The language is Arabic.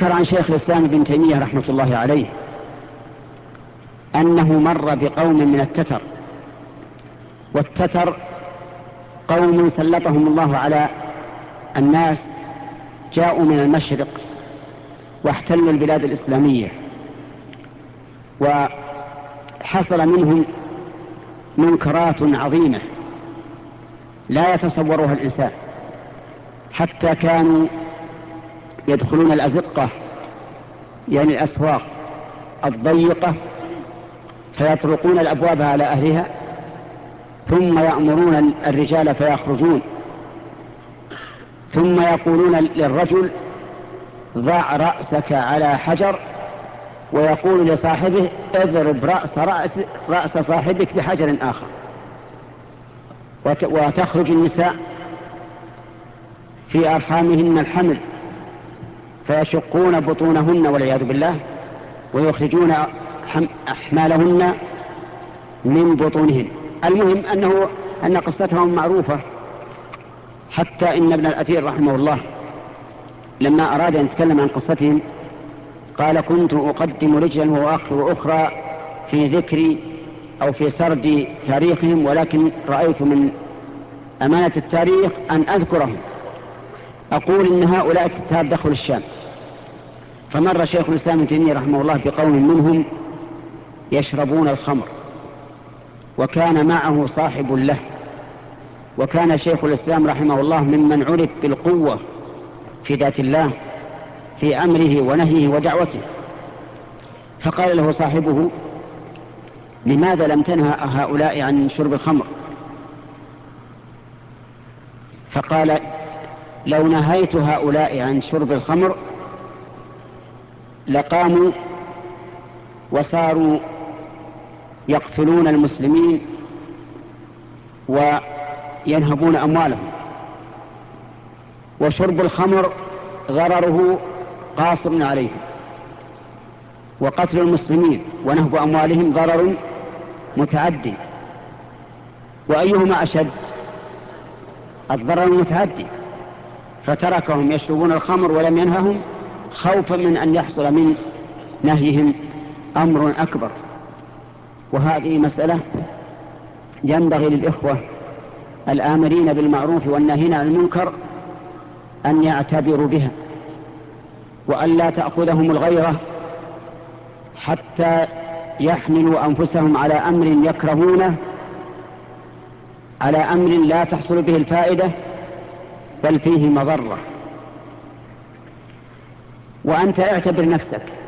يذكر عن شيخ الإسلام ابن تيمية رحمة الله عليه أنه مر بقوم من التتر، والتتر قوم سلطهم الله على الناس، جاءوا من المشرق واحتلوا البلاد الإسلامية، وحصل منهم منكرات عظيمة لا يتصورها الإنسان، حتى كانوا يدخلون الأزقة يعني الأسواق الضيقة فيطرقون الأبواب على أهلها، ثم يأمرون الرجال فيخرجون، ثم يقولون للرجل ضع رأسك على حجر، ويقول لصاحبه اضرب رأس صاحبك بحجر آخر. وتخرج النساء في أرحامهن الحمل فيشقون بطونهن والعياذ بالله، ويخرجون أحمالهن من بطونهن. المهم أن قصتهم معروفة، حتى إن ابن الأثير رحمه الله لما أراد أن يتكلم عن قصتهم قال: كنت أقدم رجلا وأخرى في ذكر أو في سرد تاريخهم، ولكن رأيت من أمانة التاريخ أن أذكرهم، أقول إن هؤلاء التتار دخلوا الشام. فمر شيخ الإسلام ابن تيمية رحمه الله بقوم منهم يشربون الخمر، وكان معه صاحب له، وكان شيخ الإسلام رحمه الله ممن عرف بالقوة في ذات الله في أمره ونهيه ودعوته. فقال له صاحبه: لماذا لم تنهى هؤلاء عن شرب الخمر؟ فقال: لو نهيت هؤلاء عن شرب الخمر لقاموا وصاروا يقتلون المسلمين وينهبون أموالهم، وشرب الخمر ضرره قاصر عليهم، وقتل المسلمين ونهب أموالهم ضرر متعدي. وأيهما أشد؟ الضرر المتعدي. فتركهم يشربون الخمر ولم ينههم خوفا من أن يحصل من نهيهم أمر أكبر. وهذه مسألة ينبغي للإخوة الآمرين بالمعروف والناهين عن المنكر أن يعتبروا بها، وأن لا تأخذهم الغيرة حتى يحملوا أنفسهم على أمر يكرهونه، على أمر لا تحصل به الفائدة بل فيه مضرة. وأنت اعتبر نفسك